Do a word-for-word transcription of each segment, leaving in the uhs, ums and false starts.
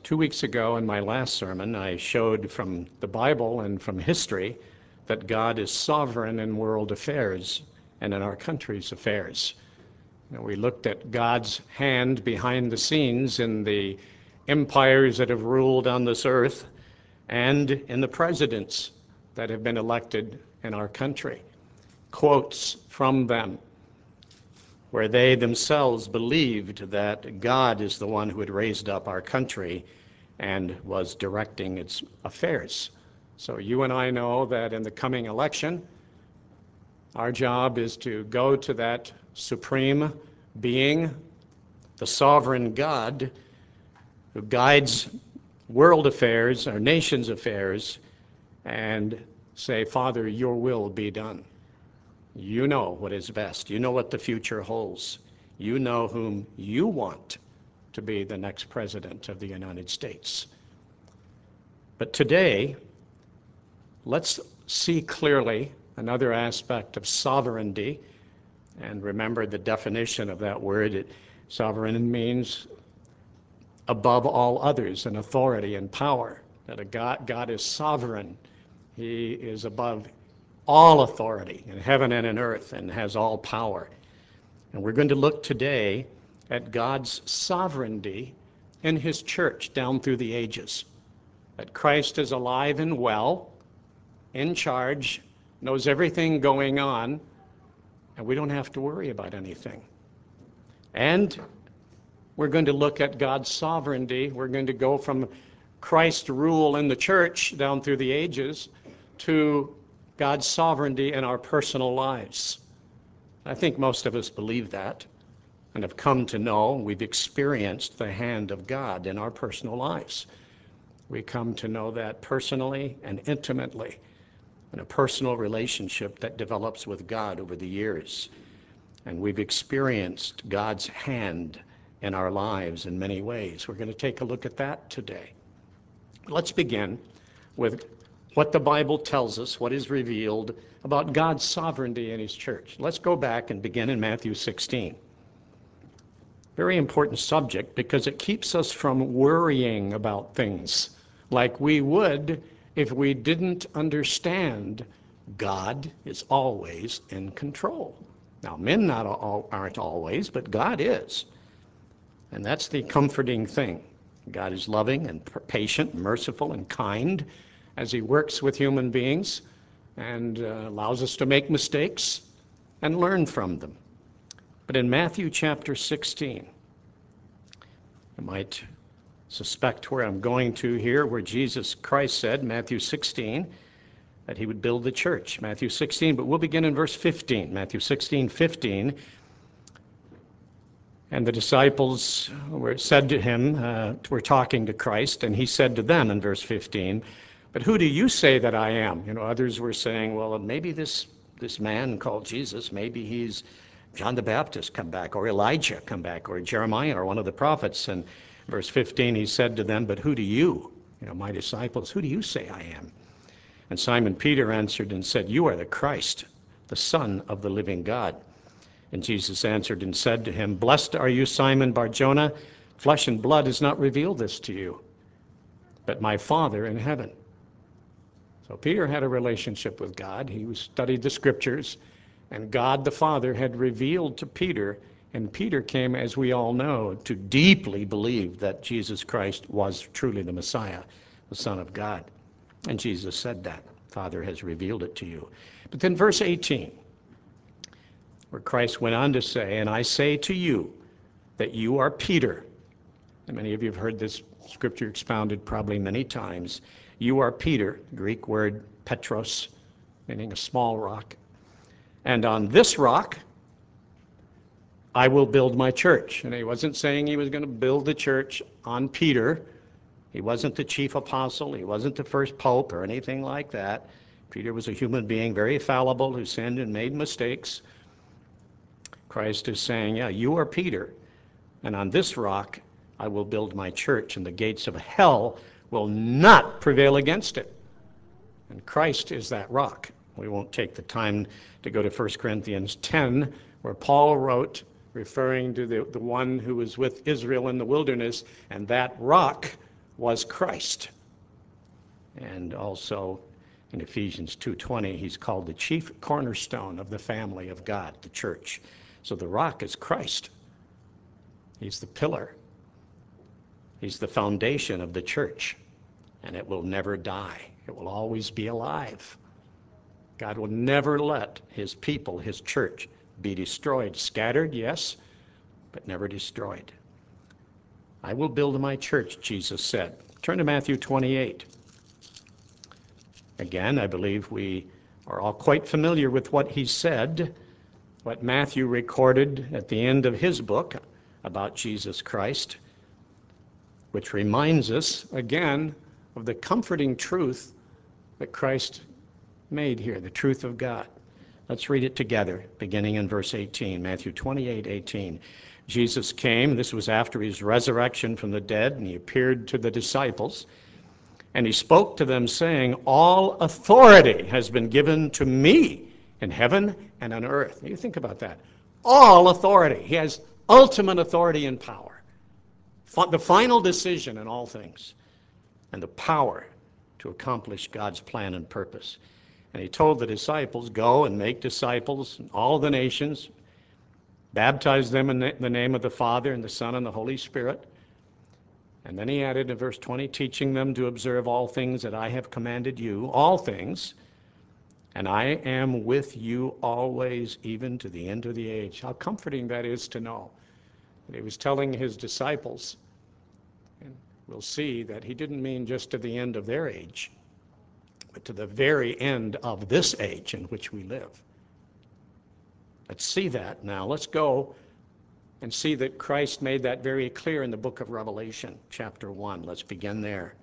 Two weeks ago in my last sermon, I showed from the Bible and from history that God is sovereign in world affairs and in our country's affairs. You know, we looked at God's hand behind the scenes in the empires that have ruled on this earth and in the presidents that have been elected in our country. Quotes from them where they themselves believed that God is the one who had raised up our country and was directing its affairs. So you and I know that in the coming election, our job is to go to that supreme being, the sovereign God, who guides world affairs, our nation's affairs, and say, Father, your will be done. You know what is best. You know what the future holds. You know whom you want to be the next president of the United States. But today, let's see clearly another aspect of sovereignty. And remember the definition of that word. It, sovereign means above all others in authority and power. That a God, God is sovereign. He is above all authority in heaven and in earth and has all power. And we're going to look today at God's sovereignty in his church down through the ages. That Christ is alive and well, in charge, knows everything going on, and we don't have to worry about anything. And we're going to look at God's sovereignty. We're going to go from Christ's rule in the church down through the ages to God's sovereignty in our personal lives. I think most of us believe that and have come to know, we've experienced the hand of God in our personal lives. We come to know that personally and intimately in a personal relationship that develops with God over the years. And we've experienced God's hand in our lives in many ways. We're going to take a look at that today. Let's begin with what the Bible tells us, what is revealed about God's sovereignty in his church. Let's go back and begin in Matthew sixteen. Very important subject because it keeps us from worrying about things like we would if we didn't understand God is always in control. Now, men not all, aren't always, but God is. And that's the comforting thing. God is loving and patient, merciful and kind as he works with human beings and uh, allows us to make mistakes and learn from them. But in Matthew chapter sixteen, you might suspect where I'm going to here, where Jesus Christ said, Matthew sixteen, that he would build the church. Matthew sixteen, but we'll begin in verse fifteen. Matthew sixteen, fifteen. And the disciples were said to him, uh, were talking to Christ, and he said to them in verse fifteen, but who do you say that I am? You know, others were saying, well, maybe this, this man called Jesus, maybe he's John the Baptist come back, or Elijah come back, or Jeremiah, or one of the prophets. And verse fifteen, he said to them, but who do you, you know, my disciples, who do you say I am? And Simon Peter answered and said, you are the Christ, the Son of the living God. And Jesus answered and said to him, blessed are you, Simon Bar-Jonah, flesh and blood has not revealed this to you, but my Father in heaven. So Peter had a relationship with God. He studied the scriptures, and God the Father had revealed to Peter, and Peter came, as we all know, to deeply believe that Jesus Christ was truly the Messiah, the Son of God. And Jesus said that, Father has revealed it to you. But then verse eighteen, where Christ went on to say, and I say to you that you are Peter. And many of you have heard this scripture expounded probably many times. You are Peter, Greek word Petros, meaning a small rock. And on this rock, I will build my church. And he wasn't saying he was going to build the church on Peter. He wasn't the chief apostle. He wasn't the first pope or anything like that. Peter was a human being, very fallible, who sinned and made mistakes. Christ is saying, yeah, you are Peter, and on this rock I will build my church, and the gates of hell will not prevail against it. And Christ is that rock. We won't take the time to go to First Corinthians ten, where Paul wrote, referring to the, the one who was with Israel in the wilderness, and that rock was Christ. And also in Ephesians two twenty, he's called the chief cornerstone of the family of God, the church. So the rock is Christ. He's the pillar. He's the foundation of the church, and it will never die. It will always be alive. God will never let his people, his church, be destroyed. Scattered, yes, but never destroyed. I will build my church, Jesus said. Turn to Matthew twenty-eight. Again, I believe we are all quite familiar with what he said, what Matthew recorded at the end of his book about Jesus Christ, which reminds us, again, of the comforting truth that Christ made here, the truth of God. Let's read it together, beginning in verse eighteen, Matthew twenty-eight, eighteen. Jesus came, this was after his resurrection from the dead, and he appeared to the disciples, and he spoke to them, saying, all authority has been given to me in heaven and on earth. You think about that. All authority. He has ultimate authority and power. The final decision in all things, and the power to accomplish God's plan and purpose. And he told the disciples, go and make disciples in all the nations, baptize them in the name of the Father and the Son and the Holy Spirit. And then he added in verse twenty, teaching them to observe all things that I have commanded you, all things, and I am with you always, even to the end of the age. How comforting that is to know that he was telling his disciples, and we'll see that he didn't mean just to the end of their age, but to the very end of this age in which we live. Let's see that now. Let's go and see that Christ made that very clear in the book of Revelation, chapter one. Let's begin there.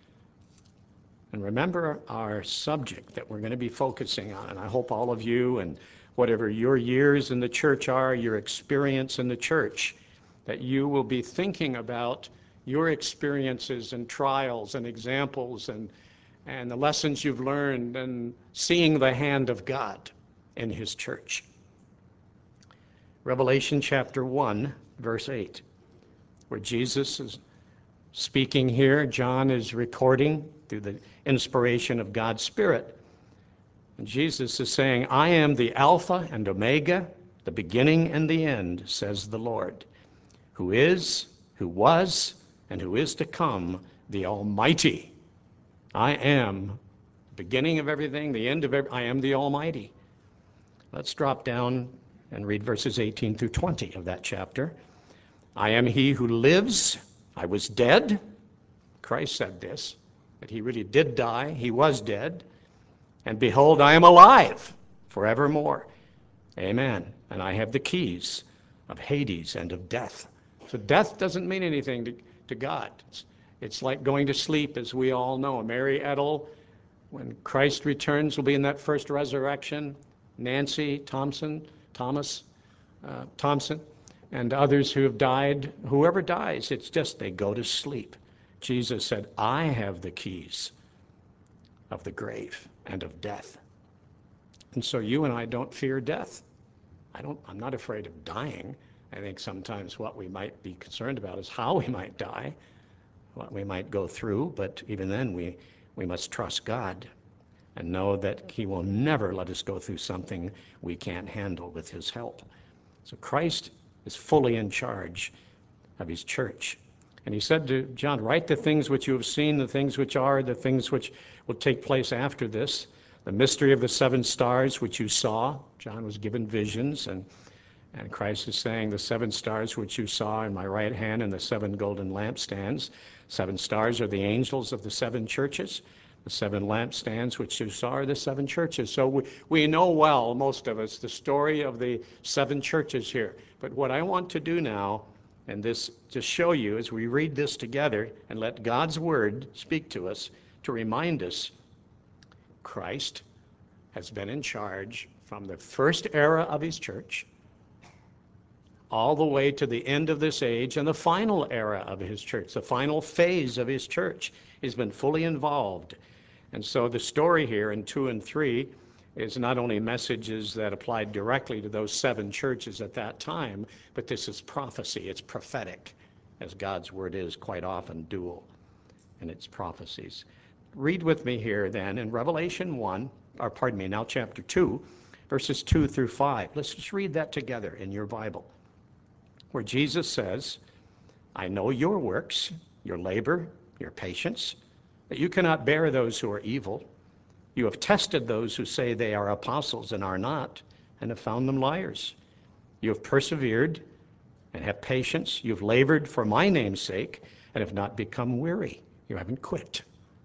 And remember our subject that we're going to be focusing on, and I hope all of you, and whatever your years in the church are, your experience in the church, that you will be thinking about your experiences and trials and examples and, and the lessons you've learned, and seeing the hand of God in his church. Revelation chapter one, verse eight, where Jesus is speaking here. John is recording through the inspiration of God's Spirit. And Jesus is saying, I am the Alpha and Omega, the beginning and the end, says the Lord, who is, who was, and who is to come, the Almighty. I am the beginning of everything, the end of everything. I am the Almighty. Let's drop down and read verses eighteen through twenty of that chapter. I am he who lives. I was dead. Christ said this, that he really did die. He was dead. And behold, I am alive forevermore. Amen. And I have the keys of Hades and of death. So death doesn't mean anything to, to God. It's, it's like going to sleep, as we all know. Mary Edel, when Christ returns, will be in that first resurrection. Nancy Thompson, Thomas uh, Thompson, and others who have died, whoever dies, it's just they go to sleep. Jesus said, I have the keys of the grave and of death. And so you and I don't fear death. I don't, I'm not afraid of dying. I think sometimes what we might be concerned about is how we might die, what we might go through, but even then we, we must trust God and know that he will never let us go through something we can't handle with his help. So Christ is fully in charge of his church. And he said to John, write the things which you have seen, the things which are, the things which will take place after this, the mystery of the seven stars which you saw. John was given visions, and, and Christ is saying, the seven stars which you saw in my right hand and the seven golden lampstands. Seven stars are the angels of the seven churches. The seven lampstands which you saw are the seven churches. So we, we know well, most of us, the story of the seven churches here. But what I want to do now, and this to show you as we read this together and let God's word speak to us, to remind us Christ has been in charge from the first era of his church all the way to the end of this age and the final era of his church, the final phase of his church. He's been fully involved. And so the story here in two and three is not only messages that applied directly to those seven churches at that time, but this is prophecy. It's prophetic, as God's word is quite often dual. and its prophecies. Read with me here then in Revelation one, or pardon me, now chapter two, verses two through five. Let's just read that together in your Bible, where Jesus says, I know your works, your labor, your patience, that you cannot bear those who are evil. You have tested those who say they are apostles and are not, and have found them liars. You have persevered and have patience. You've labored for my name's sake and have not become weary. You haven't quit.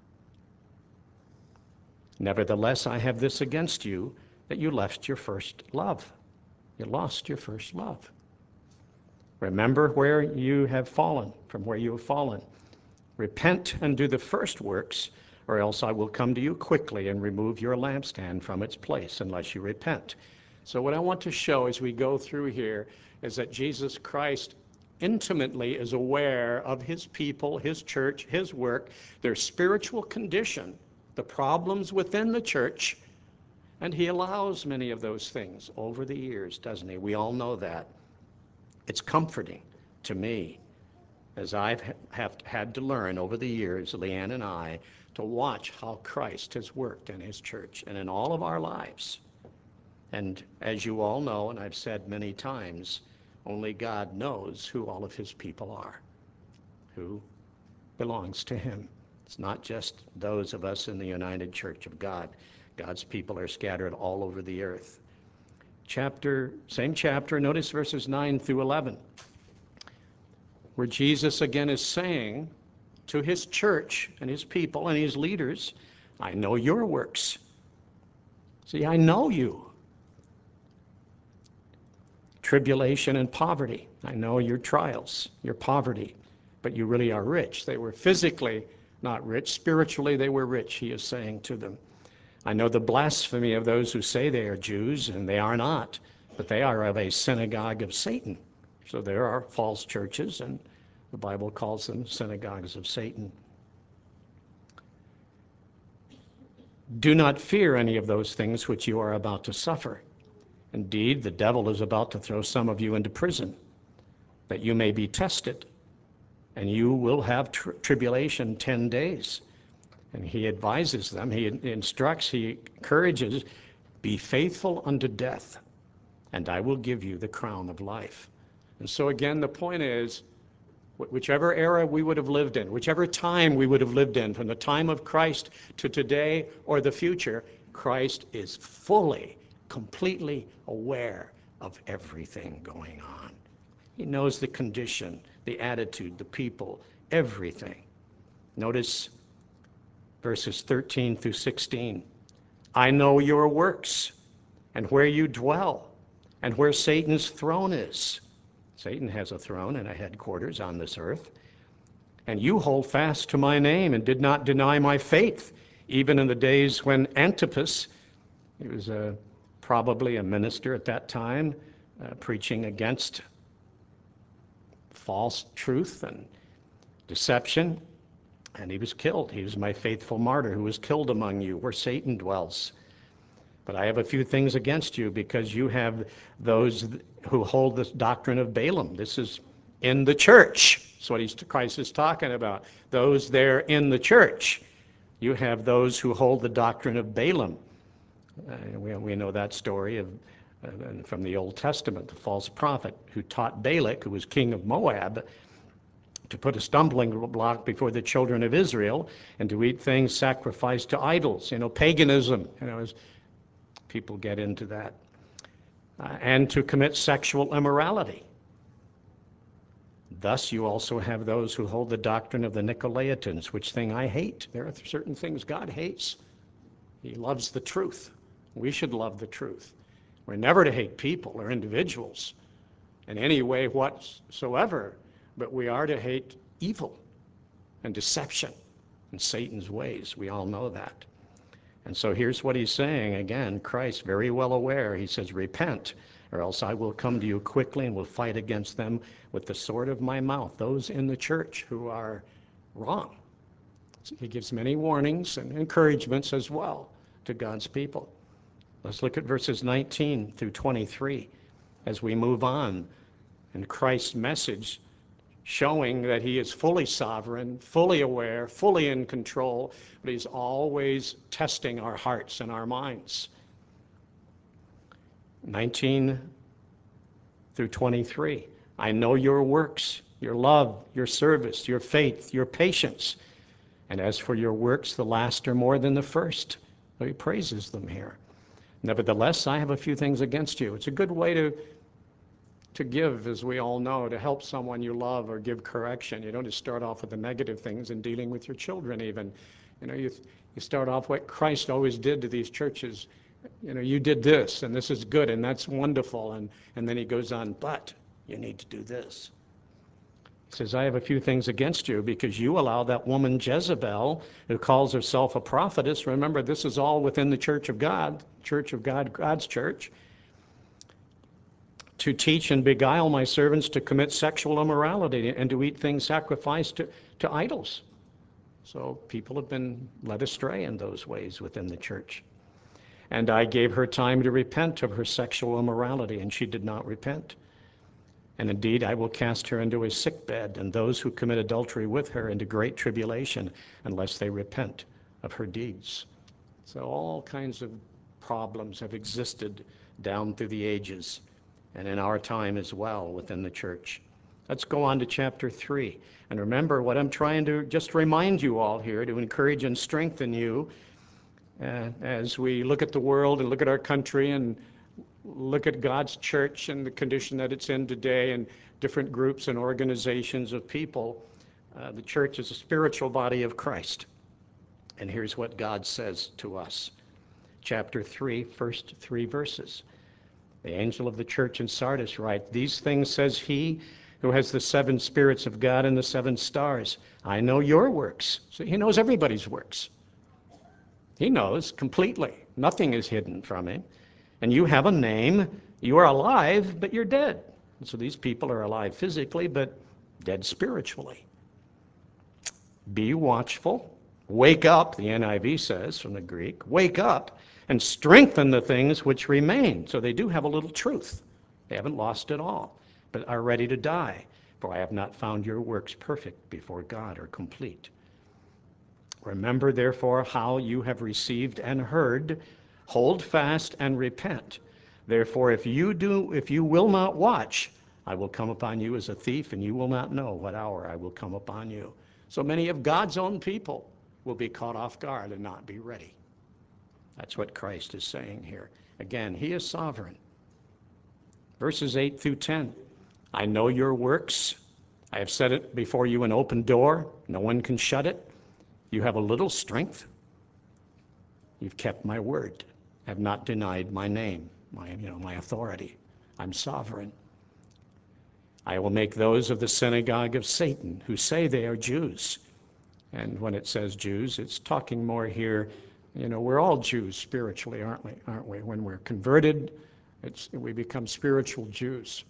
Nevertheless, I have this against you, that you left your first love. You lost your first love. Remember where you have fallen, from where you have fallen. Repent and do the first works, or else I will come to you quickly and remove your lampstand from its place, unless you repent. So what I want to show as we go through here is that Jesus Christ intimately is aware of his people, his church, his work, their spiritual condition, the problems within the church, and he allows many of those things over the years, doesn't he? We all know that. It's comforting to me, as I've have had to learn over the years, Leanne and I, to watch how Christ has worked in his church and in all of our lives. And as you all know, and I've said many times, only God knows who all of his people are, who belongs to him. It's not just those of us in the United Church of God. God's people are scattered all over the earth. Chapter, same chapter, notice verses nine through eleven, where Jesus again is saying to his church and his people and his leaders, I know your works. See, I know you. Tribulation and poverty. I know your trials, your poverty, but you really are rich. They were physically not rich. Spiritually, they were rich, he is saying to them. I know the blasphemy of those who say they are Jews, and they are not, but they are of a synagogue of Satan. So there are false churches, and the Bible calls them synagogues of Satan. Do not fear any of those things which you are about to suffer. Indeed, the devil is about to throw some of you into prison, that you may be tested, and you will have tri- tribulation ten days. And he advises them, he instructs, he encourages, be faithful unto death, and I will give you the crown of life. And so again, the point is, whichever era we would have lived in, whichever time we would have lived in, from the time of Christ to today or the future, Christ is fully, completely aware of everything going on. He knows the condition, the attitude, the people, everything. Notice verses thirteen through sixteen. I know your works and where you dwell and where Satan's throne is. Satan has a throne and a headquarters on this earth. And you hold fast to my name and did not deny my faith, even in the days when Antipas, he was a, probably a minister at that time, uh, preaching against false truth and deception, and he was killed. He was my faithful martyr who was killed among you, where Satan dwells. But I have a few things against you, because you have those who hold this doctrine of Balaam. This is in the church. That's what he's, Christ is talking about. Those there in the church. You have those who hold the doctrine of Balaam. Uh, we, we know that story of, uh, from the Old Testament, the false prophet who taught Balak, who was king of Moab, to put a stumbling block before the children of Israel and to eat things sacrificed to idols. You know, paganism, you know, as people get into that. Uh, and to commit sexual immorality. Thus you also have those who hold the doctrine of the Nicolaitans, which thing I hate. There are certain things God hates. He loves the truth. We should love the truth. We're never to hate people or individuals in any way whatsoever, but we are to hate evil and deception and Satan's ways. We all know that. And so here's what he's saying. Again, Christ, very well aware, he says, repent, or else I will come to you quickly and will fight against them with the sword of my mouth, those in the church who are wrong. So he gives many warnings and encouragements as well to God's people. Let's look at verses nineteen through twenty-three as we move on. And Christ's message showing that he is fully sovereign, fully aware, fully in control, but he's always testing our hearts and our minds. nineteen through twenty-three. I know your works, your love, your service, your faith, your patience. And as for your works, the last are more than the first. So he praises them here. Nevertheless, I have a few things against you. It's a good way to, to give, as we all know, to help someone you love or give correction. You don't just start off with the negative things in dealing with your children even. You know, you, you start off what Christ always did to these churches. You know, you did this, and this is good, and that's wonderful. And, and then he goes on, but you need to do this. He says, I have a few things against you because you allow that woman Jezebel, who calls herself a prophetess. Remember, this is all within the church of God, church of God, God's church, to teach and beguile my servants to commit sexual immorality and to eat things sacrificed to, to idols. So people have been led astray in those ways within the church. And I gave her time to repent of her sexual immorality, and she did not repent. And indeed, I will cast her into a sick bed, and those who commit adultery with her into great tribulation, unless they repent of her deeds. So all kinds of problems have existed down through the ages, and in our time as well within the church. Let's go on to chapter three. And remember what I'm trying to just remind you all here, to encourage and strengthen you uh, as we look at the world and look at our country and look at God's church and the condition that it's in today, and different groups and organizations of people. Uh, the church is a spiritual body of Christ. And here's what God says to us. Chapter three, first three verses. The angel of the church in Sardis writes, these things says he who has the seven spirits of God and the seven stars. I know your works. So he knows everybody's works. He knows completely. Nothing is hidden from him. And you have a name. You are alive, but you're dead. And so these people are alive physically, but dead spiritually. Be watchful. Wake up, the N I V says from the Greek. Wake up and strengthen the things which remain. So they do have a little truth. They haven't lost it all, but are ready to die. For I have not found your works perfect before God or complete. Remember, therefore, how you have received and heard. Hold fast and repent. Therefore, if you do, if you will not watch, I will come upon you as a thief, and you will not know what hour I will come upon you. So many of God's own people will be caught off guard and not be ready. That's what Christ is saying here. Again, he is sovereign. Verses eight through ten. I know your works. I have set it before you an open door. No one can shut it. You have a little strength. You've kept my word, have not denied my name, my, you know, my authority. I'm sovereign. I will make those of the synagogue of Satan who say they are Jews. And when it says Jews, it's talking more here, you know, we're all Jews spiritually, aren't we? Aren't we? When we're converted, it's, we become spiritual Jews.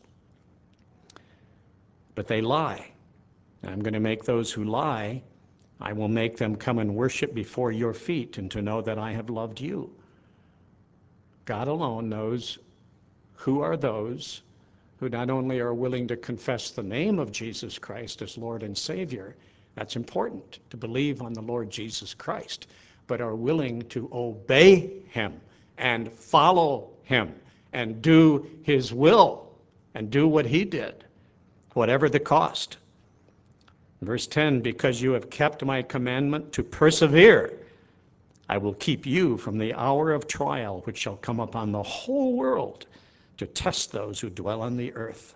But they lie. And I'm going to make those who lie, I will make them come and worship before your feet, and to know that I have loved you. God alone knows who are those who not only are willing to confess the name of Jesus Christ as Lord and Savior, that's important, to believe on the Lord Jesus Christ, but are willing to obey him and follow him and do his will and do what he did, whatever the cost. Verse ten, because you have kept my commandment to persevere, I will keep you from the hour of trial which shall come upon the whole world to test those who dwell on the earth.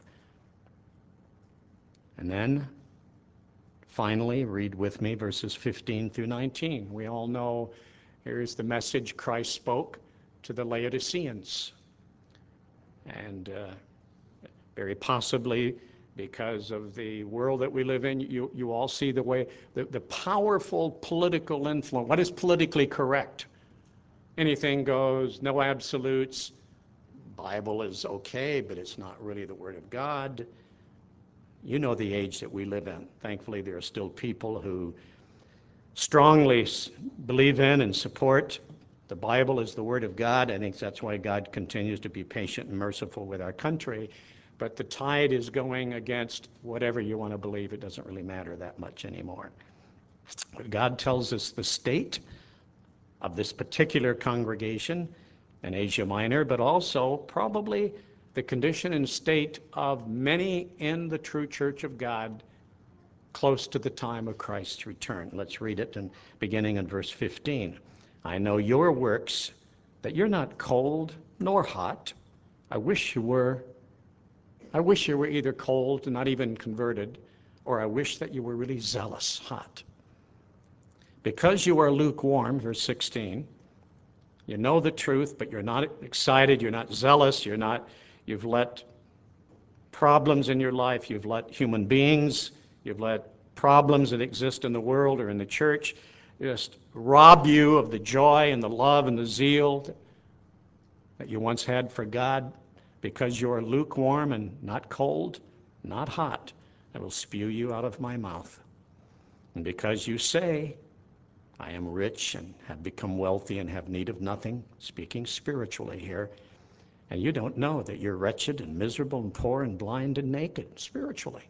And then, finally, read with me verses fifteen through nineteen. We all know here's the message Christ spoke to the Laodiceans. And uh, very possibly, because of the world that we live in, you, you all see the way, the, the powerful political influence. What is politically correct? Anything goes, no absolutes. Bible is okay, but it's not really the Word of God. You know the age that we live in. Thankfully, there are still people who strongly believe in and support the Bible as the Word of God. I think that's why God continues to be patient and merciful with our country. But the tide is going against whatever you want to believe. It doesn't really matter that much anymore. But God tells us the state of this particular congregation in Asia Minor, but also probably the condition and state of many in the true church of God close to the time of Christ's return. Let's read it, and beginning in verse fifteen. I know your works, that you're not cold nor hot. I wish you were. I wish you were either cold and not even converted, or I wish that you were really zealous, hot. Because you are lukewarm, verse sixteen, you know the truth, but you're not excited, you're not zealous, you're not, you've let problems in your life, you've let human beings, you've let problems that exist in the world or in the church just rob you of the joy and the love and the zeal that you once had for God. Because you are lukewarm and not cold, not hot, I will spew you out of my mouth. And because you say, I am rich and have become wealthy and have need of nothing, speaking spiritually here, and you don't know that you're wretched and miserable and poor and blind and naked spiritually.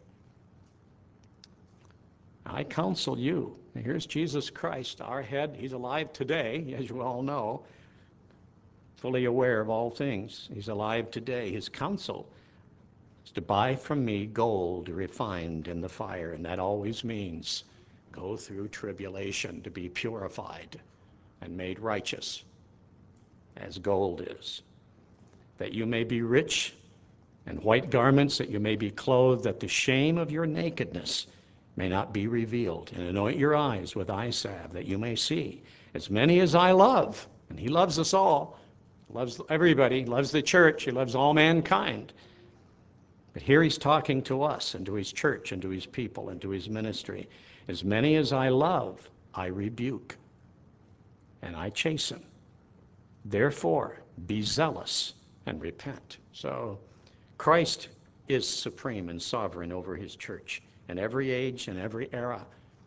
I counsel you. Here's Jesus Christ, our head. He's alive today, as you all know, fully aware of all things. He's alive today. His counsel is to buy from me gold refined in the fire, and that always means go through tribulation to be purified and made righteous as gold is, that you may be rich, and white garments, that you may be clothed, that the shame of your nakedness may not be revealed, and anoint your eyes with eye salve, that you may see. As many as I love, and he loves us all, loves everybody, loves the church, he loves all mankind. But here he's talking to us and to his church and to his people and to his ministry. As many as I love, I rebuke, and I chasten. Therefore, be zealous and repent. So Christ is supreme and sovereign over his church in every age and every era.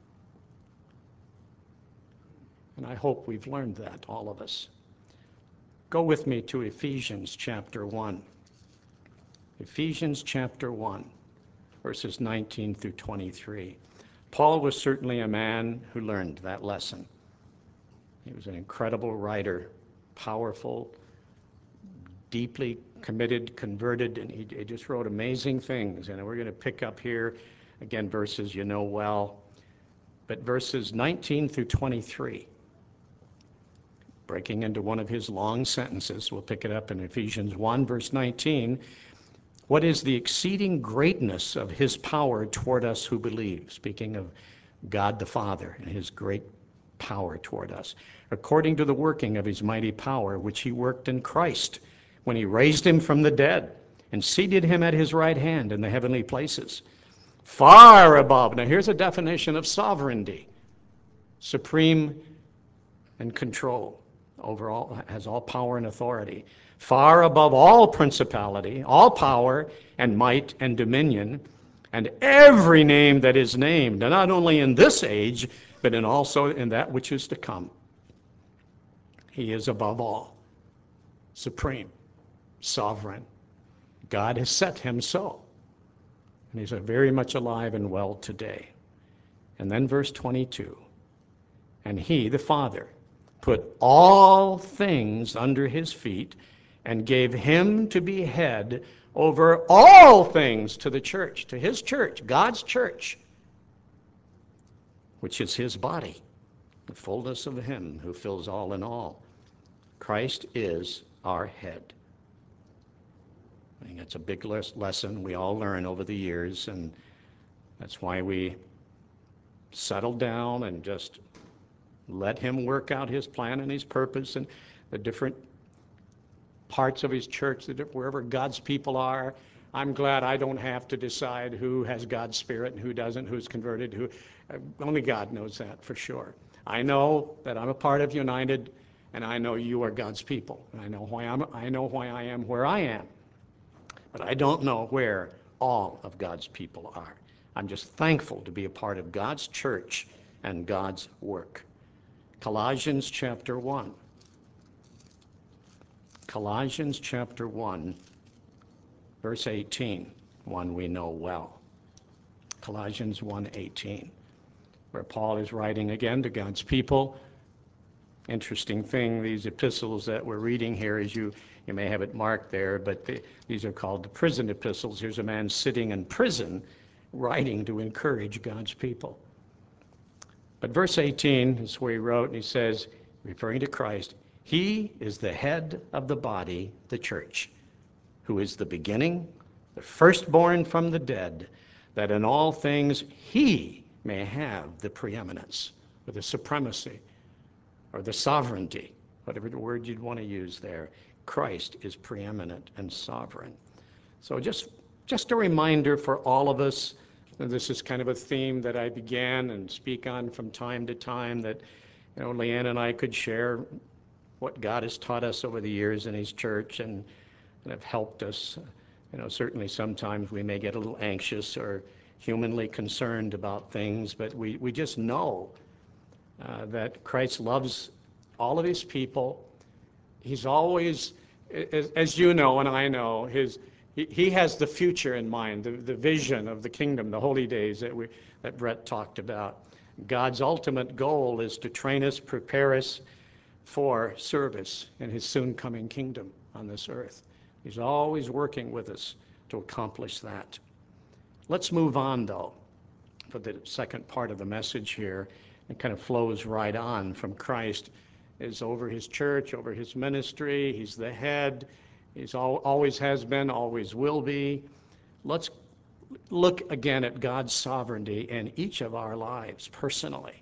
And I hope we've learned that, all of us. Go with me to Ephesians chapter one. Ephesians chapter one, verses nineteen through twenty-three. Paul was certainly a man who learned that lesson. He was an incredible writer, powerful, deeply committed, converted, and he, he just wrote amazing things. And we're going to pick up here, again, verses you know well, but verses nineteen through twenty-three. Breaking into one of his long sentences, we'll pick it up in Ephesians one, verse nineteen. What is the exceeding greatness of his power toward us who believe? Speaking of God the Father and his great power toward us. According to the working of his mighty power, which he worked in Christ, when he raised him from the dead and seated him at his right hand in the heavenly places, far above. Now here's a definition of sovereignty. Supreme and control over all, has all power and authority. Far above all principality, all power and might and dominion, and every name that is named, and not only in this age, but in also in that which is to come. He is above all, supreme, sovereign. God has set him so. And he's very much alive and well today. And then verse twenty-two. And he, the Father, put all things under his feet and gave him to be head over all things to the church, to his church, God's church, which is his body, the fullness of him who fills all in all. Christ is our head. I think that's a big lesson we all learn over the years, and that's why we settle down and just let him work out his plan and his purpose and the different parts of his church, that wherever God's people are. I'm glad I don't have to decide who has God's Spirit and who doesn't, who's converted, who. Only God knows that for sure. I know that I'm a part of United, and I know you are God's people. And I know why I'm. I know why I am where I am. But I don't know where all of God's people are. I'm just thankful to be a part of God's church and God's work. Colossians chapter one. Colossians chapter one, Verse eighteen, one we know well. Colossians one eighteen, where Paul is writing again to God's people. Interesting thing, these epistles that we're reading here, is you, you may have it marked there, but the, these are called the prison epistles. Here's a man sitting in prison writing to encourage God's people. But verse eighteen is where he wrote, and he says, referring to Christ, he is the head of the body, the church, who is the beginning, the firstborn from the dead, that in all things he may have the preeminence, or the supremacy, or the sovereignty, whatever the word you'd want to use there. Christ is preeminent and sovereign. So just, just a reminder for all of us, and this is kind of a theme that I began and speak on from time to time, that you know, Leanne and I could share what God has taught us over the years in his church and, and have helped us. You know, certainly sometimes we may get a little anxious or humanly concerned about things, but we, we just know uh, that Christ loves all of his people. He's always, as, as you know and I know, his he, he has the future in mind, the, the vision of the kingdom, the holy days that we that Brett talked about. God's ultimate goal is to train us, prepare us for service in his soon coming kingdom on this earth. He's always working with us to accomplish that. Let's move on, though, for the second part of the message here. It kind of flows right on from Christ is over his church, over his ministry. He's the head. He's al- always has been, always will be. Let's look again at God's sovereignty in each of our lives personally.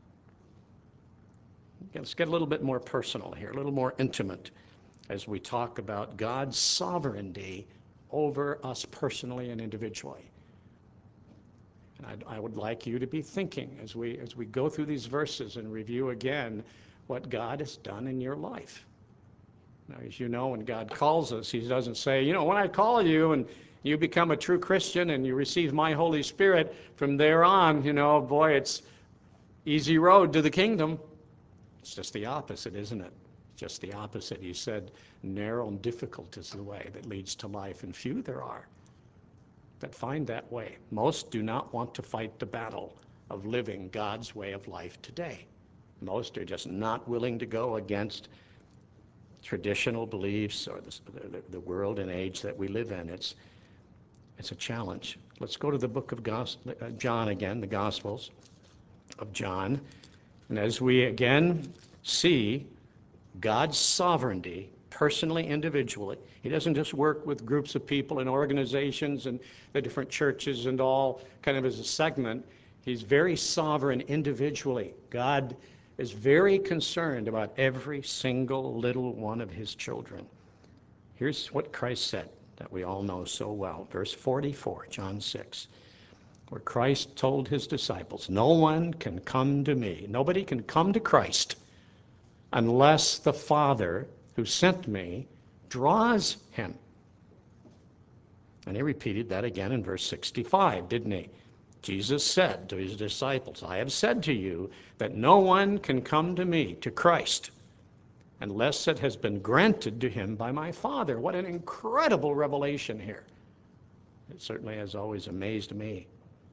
Let's get a little bit more personal here, a little more intimate as we talk about God's sovereignty over us personally and individually. And I'd, I would like you to be thinking as we as we go through these verses and review again what God has done in your life. Now, as you know, when God calls us, he doesn't say, you know, when I call you and you become a true Christian and you receive my Holy Spirit, from there on, you know, boy, it's easy road to the kingdom. It's just the opposite, isn't it? Just the opposite. He said, narrow and difficult is the way that leads to life, and few there are that find that way. Most do not want to fight the battle of living God's way of life today. Most are just not willing to go against traditional beliefs or the, the, the world and age that we live in. It's, it's a challenge. Let's go to the book of Gos- uh, John again, the Gospels of John. And as we again see God's sovereignty personally, individually, he doesn't just work with groups of people and organizations and the different churches and all kind of as a segment. He's very sovereign individually. God is very concerned about every single little one of his children. Here's what Christ said that we all know so well. Verse forty-four, John six, where Christ told his disciples, no one can come to me, nobody can come to Christ unless the Father who sent me draws him. And he repeated that again in verse sixty-five, didn't he? Jesus said to his disciples, I have said to you that no one can come to me, to Christ, unless it has been granted to him by my Father. What an incredible revelation here. It certainly has always amazed me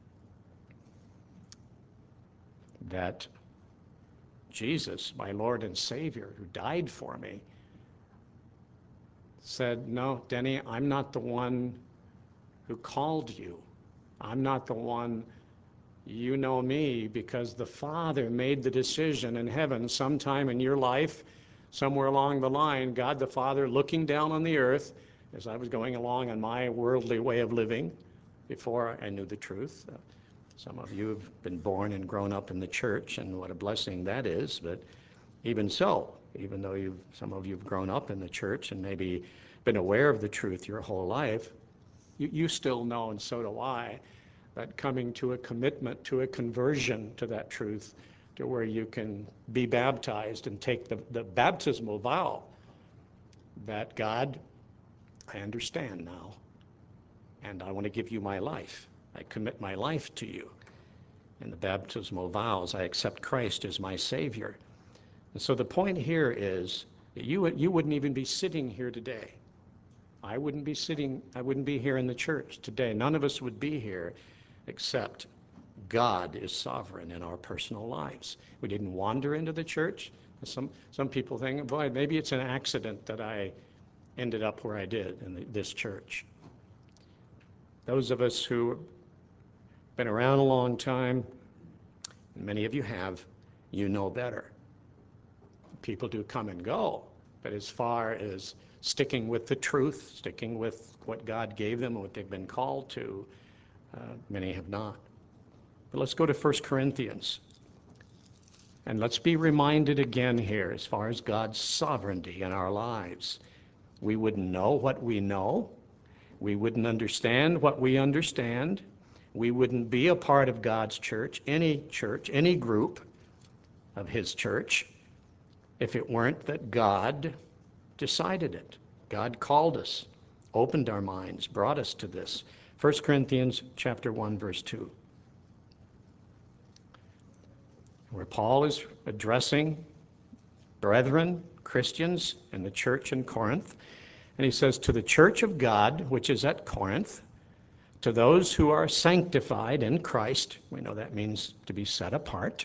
that Jesus, my Lord and Savior, who died for me, said, no, Denny, I'm not the one who called you. I'm not the one. You know me because the Father made the decision in heaven sometime in your life, somewhere along the line, God the Father looking down on the earth as I was going along on my worldly way of living before I knew the truth. Uh, some of you have been born and grown up in the church, and what a blessing that is, but even so, even though you've, some of you have grown up in the church and maybe been aware of the truth your whole life, you, you still know, and so do I, that coming to a commitment, to a conversion to that truth, to where you can be baptized and take the, the baptismal vow that God, I understand now, and I want to give you my life. I commit my life to you. In the baptismal vows, I accept Christ as my Savior. And so the point here is that you, you wouldn't even be sitting here today I wouldn't be sitting, I wouldn't be here in the church today. None of us would be here except God is sovereign in our personal lives. We didn't wander into the church. Some, some people think, boy, maybe it's an accident that I ended up where I did in the, this church. Those of us who have been around a long time, and many of you have, you know better. People do come and go, but as far as sticking with the truth, sticking with what God gave them and what they've been called to, uh, many have not. But let's go to First Corinthians. And let's be reminded again here as far as God's sovereignty in our lives. We wouldn't know what we know. We wouldn't understand what we understand. We wouldn't be a part of God's church, any church, any group of His church, if it weren't that God decided it. God called us, opened our minds, brought us to this. First Corinthians chapter one, verse two. Where Paul is addressing brethren, Christians in the church in Corinth. And he says, to the church of God, which is at Corinth, to those who are sanctified in Christ, we know that means to be set apart,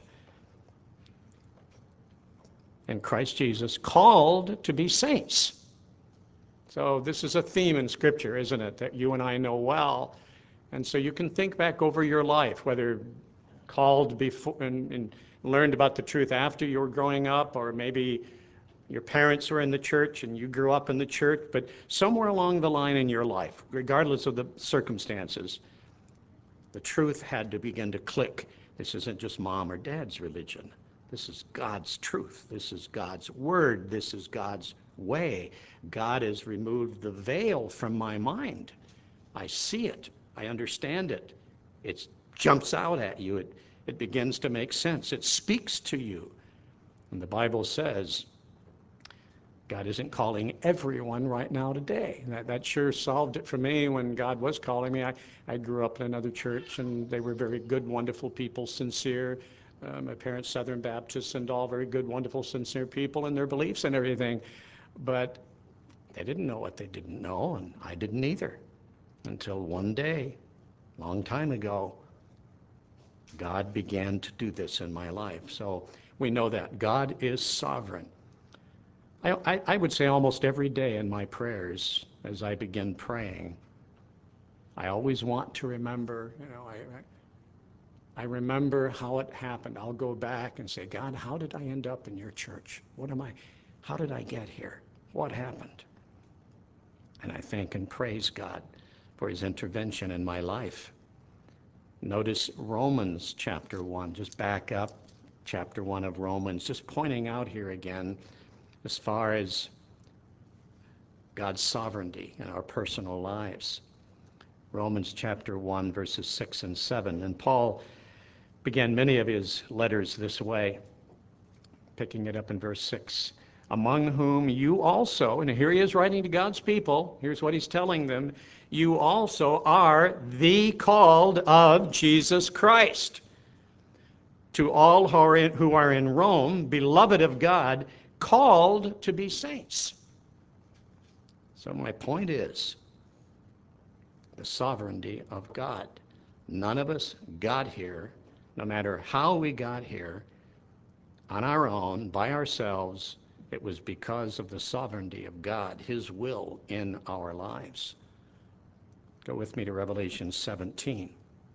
in Christ Jesus, called to be saints. So this is a theme in Scripture, isn't it, that you and I know well. And so you can think back over your life, whether called before and, and learned about the truth after you were growing up, or maybe your parents were in the church and you grew up in the church, but somewhere along the line in your life, regardless of the circumstances, the truth had to begin to click. This isn't just mom or dad's religion. This is God's truth. This is God's word. This is God's way. God has removed the veil from my mind. I see it. I understand it. It jumps out at you. It, it begins to make sense. It speaks to you. And the Bible says God isn't calling everyone right now today. That, that sure solved it for me when God was calling me. I, I grew up in another church, and they were very good, wonderful people, sincere. Uh, my parents, Southern Baptists, and all very good, wonderful, sincere people in their beliefs and everything. But they didn't know what they didn't know, and I didn't either. Until one day, a long time ago, God began to do this in my life. So we know that God is sovereign. I, I, I would say almost every day in my prayers, as I begin praying, I always want to remember, you know, I, I remember how it happened. I'll go back and say, God, how did I end up in your church? What am I, how did I get here? What happened? And I thank and praise God for His intervention in my life. Notice Romans chapter one, just back up, chapter one of Romans, just pointing out here again as far as God's sovereignty in our personal lives. Romans chapter one, verses six and seven. And Paul began many of his letters this way, picking it up in verse six. Among whom you also, and here he is writing to God's people, here's what he's telling them, you also are the called of Jesus Christ. To all who are in, who are in Rome, beloved of God, called to be saints. So my point is the sovereignty of God. None of us got here, no matter how we got here, on our own, by ourselves. It was because of the sovereignty of God, His will in our lives. Go with me to Revelation seventeen.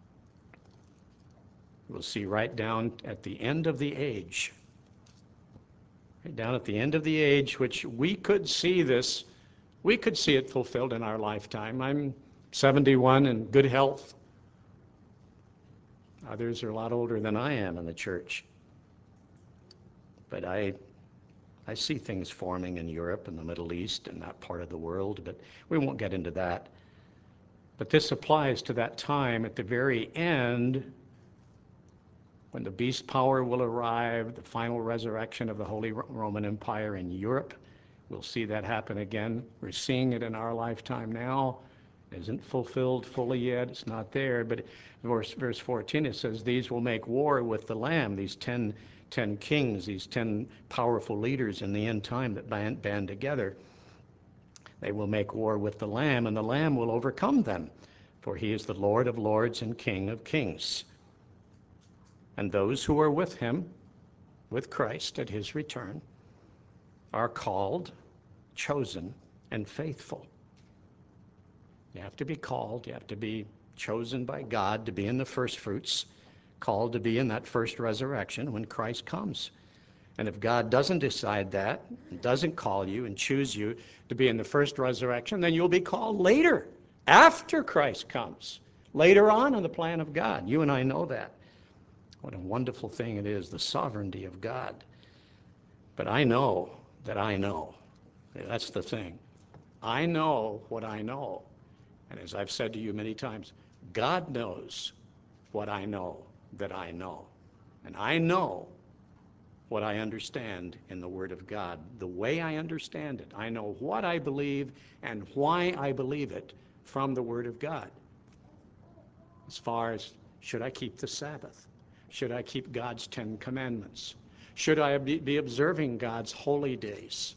We'll see right down at the end of the age, right down at the end of the age, which we could see this, we could see it fulfilled in our lifetime. I'm seventy-one and good health. Others are a lot older than I am in the church. But I I see things forming in Europe and the Middle East and that part of the world, but we won't get into that. But this applies to that time at the very end when the beast power will arrive, the final resurrection of the Holy Roman Empire in Europe. We'll see that happen again. We're seeing it in our lifetime now. It isn't fulfilled fully yet. It's not there. But verse, verse fourteen, it says, these will make war with the Lamb, these ten, ten kings, these ten powerful leaders in the end time that band, band together. They will make war with the Lamb, and the Lamb will overcome them, for he is the Lord of lords and King of kings. And those who are with him, with Christ at his return, are called, chosen, and faithful. You have to be called, you have to be chosen by God to be in the first fruits, called to be in that first resurrection when Christ comes. And if God doesn't decide that, doesn't call you and choose you to be in the first resurrection, then you'll be called later, after Christ comes, later on in the plan of God. You and I know that. What a wonderful thing it is, the sovereignty of God. But I know that I know. That's the thing. I know what I know. And as I've said to you many times, God knows what I know that I know. And I know what I understand in the Word of God, the way I understand it. I know what I believe and why I believe it from the Word of God. As far as, should I keep the Sabbath? Should I keep God's Ten Commandments? Should I be, be observing God's holy days?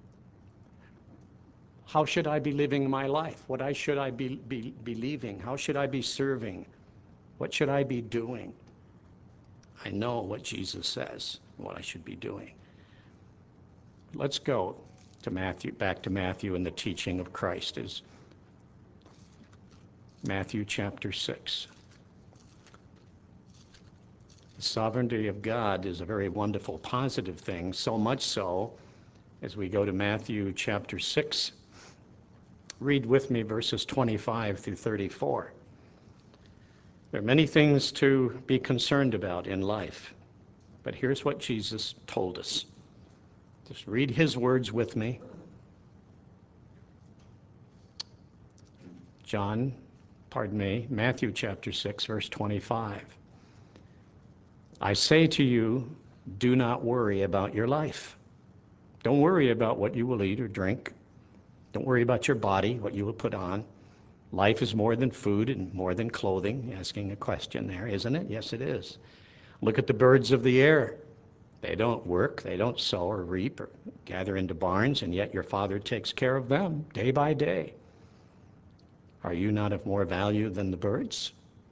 How should I be living my life? What I should I be, be believing? How should I be serving? What should I be doing? I know what Jesus says, what I should be doing. Let's go to Matthew, back to Matthew and the teaching of Christ is Matthew chapter six. The sovereignty of God is a very wonderful, positive thing, so much so, as we go to Matthew chapter six, read with me verses twenty-five through thirty-four. There are many things to be concerned about in life, but here's what Jesus told us. Just read his words with me. John, pardon me, Matthew chapter six, verse twenty-five. I say to you, do not worry about your life. Don't worry about what you will eat or drink. Don't worry about your body, what you will put on. Life is more than food and more than clothing. Asking a question there, isn't it? Yes, it is. Look at the birds of the air. They don't work, they don't sow or reap or gather into barns, and yet your Father takes care of them day by day. Are you not of more value than the birds?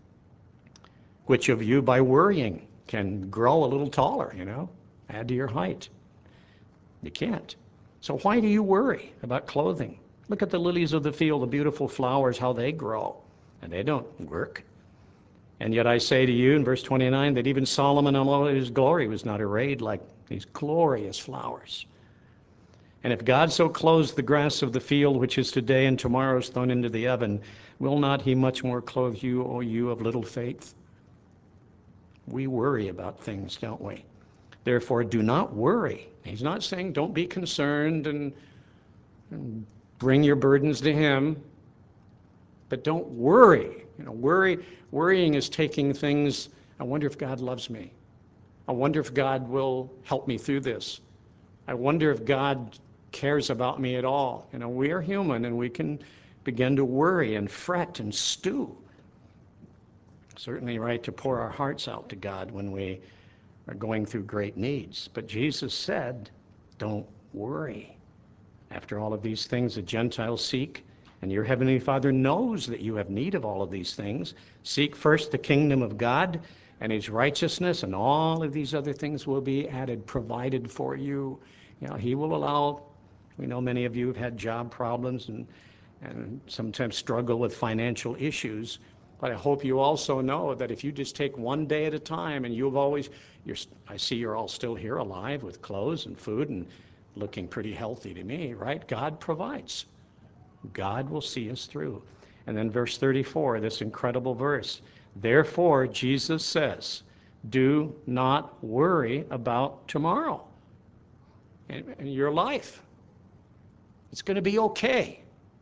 Which of you, by worrying, can grow a little taller, you know, add to your height? You can't. So why do you worry about clothing? Look at the lilies of the field, the beautiful flowers, how they grow, and they don't work. And yet I say to you in verse twenty-nine that even Solomon in all his glory was not arrayed like these glorious flowers. And if God so clothes the grass of the field, which is today and tomorrow is thrown into the oven, will not he much more clothe you, O you of little faith? We worry about things, don't we? Therefore, do not worry. He's not saying don't be concerned and, and bring your burdens to him, but don't worry. You know, worry, worrying is taking things, I wonder if God loves me. I wonder if God will help me through this. I wonder if God cares about me at all. You know, we are human and we can begin to worry and fret and stew. Certainly right to pour our hearts out to God when we are going through great needs. But Jesus said, don't worry. After all of these things the Gentiles seek, and your heavenly Father knows that you have need of all of these things. Seek first the kingdom of God and his righteousness, and all of these other things will be added, provided for you. You know, he will allow, we know many of you have had job problems and, and sometimes struggle with financial issues. But I hope you also know that if you just take one day at a time, and you've always, you're, I see you're all still here alive with clothes and food and looking pretty healthy to me, right? God provides. God will see us through. And then verse thirty-four, this incredible verse. Therefore, Jesus says, do not worry about tomorrow and, and your life. It's going to be okay.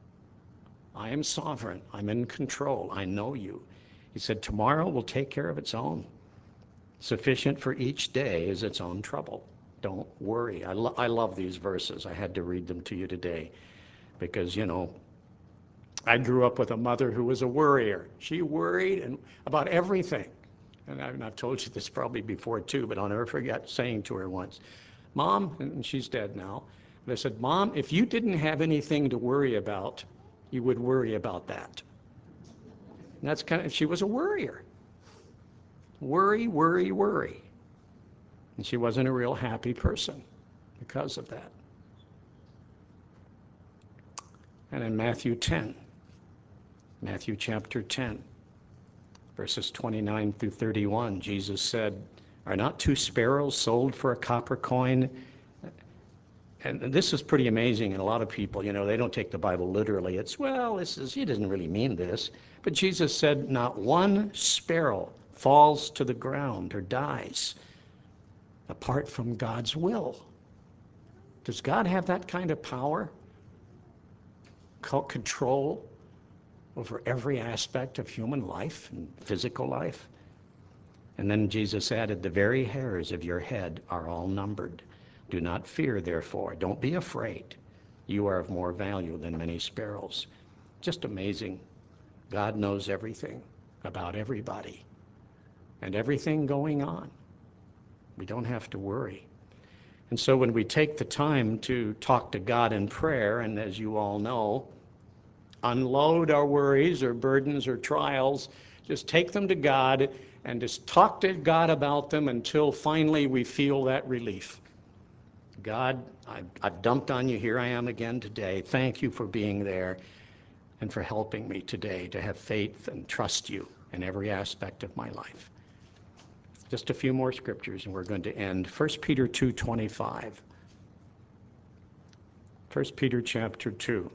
I am sovereign. I'm in control. I know you. He said, tomorrow will take care of its own. Sufficient for each day is its own trouble. Don't worry. I, lo- I love these verses. I had to read them to you today because, you know, I grew up with a mother who was a worrier. She worried and about everything. And, I, and I've told you this probably before too, but I'll never forget saying to her once, Mom, and she's dead now, And I said, Mom, if you didn't have anything to worry about, you would worry about that. And that's kind of, she was a worrier. Worry, worry, worry. And she wasn't a real happy person because of that. And in Matthew ten, Matthew chapter ten, verses twenty-nine through thirty-one, Jesus said, are not two sparrows sold for a copper coin? And this is pretty amazing, and a lot of people, you know, they don't take the Bible literally. It's, well, this is, he doesn't really mean this. But Jesus said, not one sparrow falls to the ground or dies apart from God's will. Does God have that kind of power? Control over every aspect of human life and physical life? And then Jesus added, the very hairs of your head are all numbered. Do not fear, therefore. Don't be afraid. You are of more value than many sparrows. Just amazing. God knows everything about everybody and everything going on. We don't have to worry. And so when we take the time to talk to God in prayer, and as you all know, unload our worries or burdens or trials, just take them to God and just talk to God about them until finally we feel that relief. God, I've, I've dumped on you. Here I am again today. Thank you for being there and for helping me today to have faith and trust you in every aspect of my life. Just a few more scriptures and we're going to end. First Peter two twenty-five. First Peter chapter two.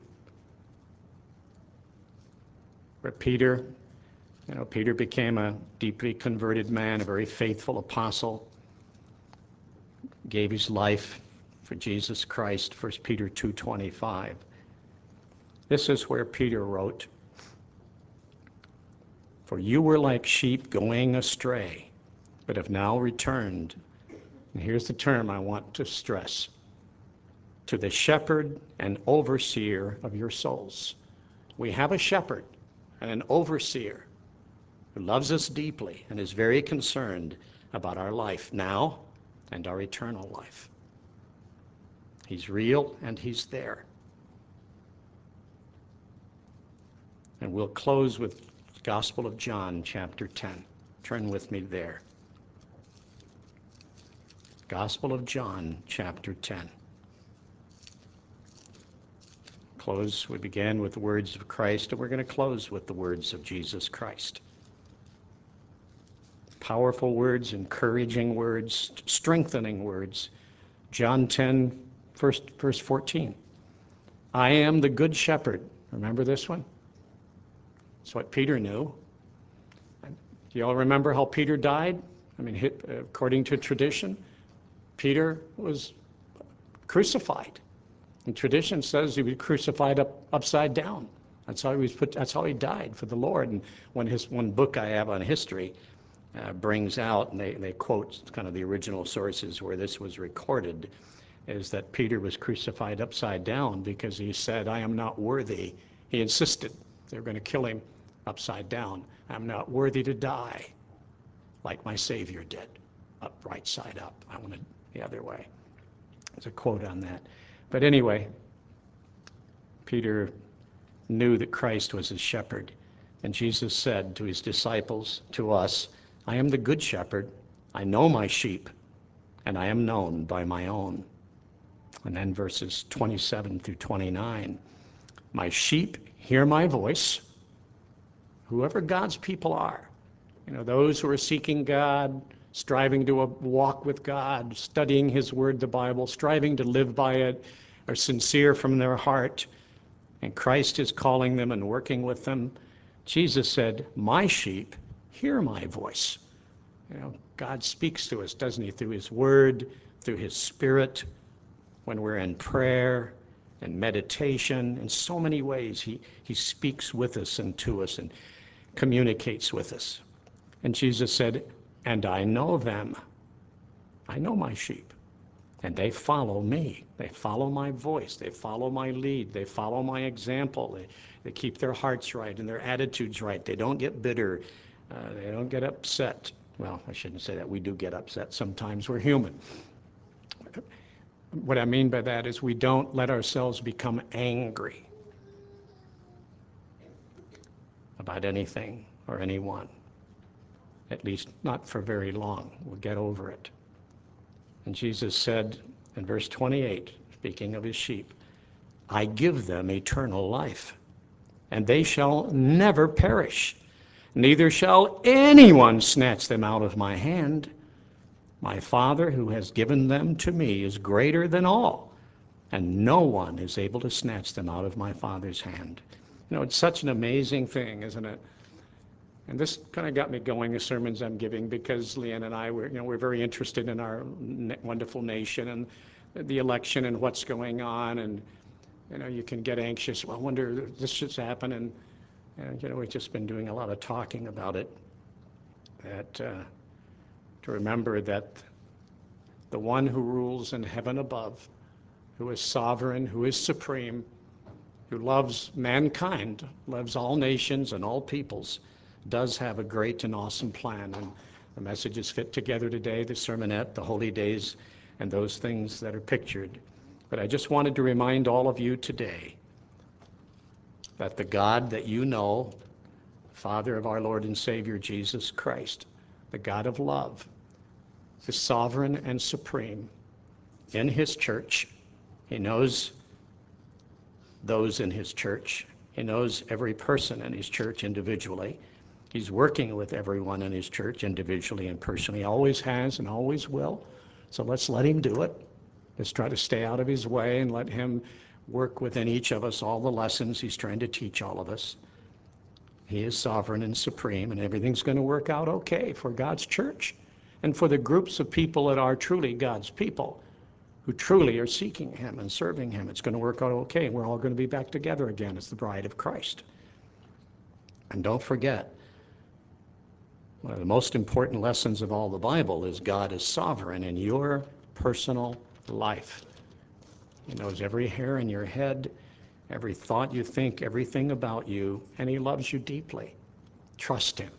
Where Peter, you know, Peter became a deeply converted man, a very faithful apostle, gave his life for Jesus Christ, First Peter two twenty-five. This is where Peter wrote, for you were like sheep going astray, but have now returned. And here's the term I want to stress, to the shepherd and overseer of your souls. We have a shepherd and an overseer who loves us deeply and is very concerned about our life now and our eternal life. He's real and he's there. And we'll close with the Gospel of John, chapter ten. Turn with me there. Gospel of John, chapter ten. Close, we began with the words of Christ, and we're going to close with the words of Jesus Christ. Powerful words, encouraging words, strengthening words. John ten, verse, verse fourteen. I am the good shepherd. Remember this one? It's what Peter knew. Do you all remember how Peter died? I mean, according to tradition, Peter was crucified. And tradition says he was crucified up upside down. That's how he was put. That's how he died for the Lord. And when his one book I have on history uh, brings out, and they, they quote kind of the original sources where this was recorded, is that Peter was crucified upside down because he said, I am not worthy. He insisted they were going to kill him upside down. I'm not worthy to die like my Savior did, up right side up. I want it the other way. There's a quote on that. But anyway, Peter knew that Christ was his shepherd. And Jesus said to his disciples, to us, I am the good shepherd. I know my sheep, and I am known by my own. And then verses twenty-seven through twenty-nine. My sheep hear my voice. Whoever God's people are, you know, those who are seeking God, striving to walk with God, studying his word, the Bible, striving to live by it, are sincere from their heart, and Christ is calling them and working with them. Jesus said, my sheep hear my voice. You know, God speaks to us, doesn't he, through his word, through his spirit, when we're in prayer and meditation. In so many ways, he, he speaks with us and to us and communicates with us. And Jesus said, and I know them. I know my sheep. And they follow me. They follow my voice. They follow my lead. They follow my example. They, they keep their hearts right and their attitudes right. They don't get bitter. Uh, they don't get upset. Well, I shouldn't say that. We do get upset sometimes. We're human. What I mean by that is we don't let ourselves become angry about anything or anyone, at least not for very long. We'll get over it. And Jesus said in verse twenty-eight, speaking of his sheep, I give them eternal life, and they shall never perish, neither shall anyone snatch them out of my hand. My Father who has given them to me is greater than all, and no one is able to snatch them out of my Father's hand. You know, it's such an amazing thing, isn't it? And this kind of got me going, the sermons I'm giving, because Leanne and I, were, you know, we're very interested in our wonderful nation and the election and what's going on. And, you know, you can get anxious. Well, I wonder if this should happen. And, and, you know, we've just been doing a lot of talking about it. That uh, to remember that the one who rules in heaven above, who is sovereign, who is supreme, who loves mankind, loves all nations and all peoples, does have a great and awesome plan. And the messages fit together today, the sermonette, the holy days, and those things that are pictured. But I just wanted to remind all of you today that the God that you know, Father of our Lord and Savior Jesus Christ, the God of love, is sovereign and supreme in his church. He knows those in his church. He knows every person in his church individually. He's working with everyone in his church individually and personally. He always has and always will. So let's let him do it. Let's try to stay out of his way and let him work within each of us all the lessons he's trying to teach all of us. He is sovereign and supreme, and everything's going to work out okay for God's church and for the groups of people that are truly God's people, who truly are seeking him and serving him. It's going to work out okay. We're all going to be back together again as the bride of Christ. And don't forget, one of the most important lessons of all the Bible is God is sovereign in your personal life. He knows every hair in your head, every thought you think, everything about you, and he loves you deeply. Trust him.